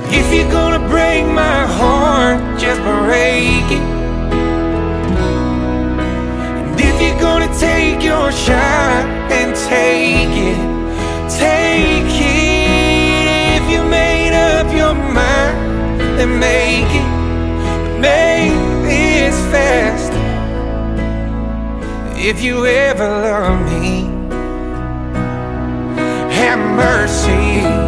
If you're gonna break my heart, just break it. And if you're gonna take your shot, and take it, take it. If you made up your mind, then make it, but make this fast. If you ever love me, have mercy.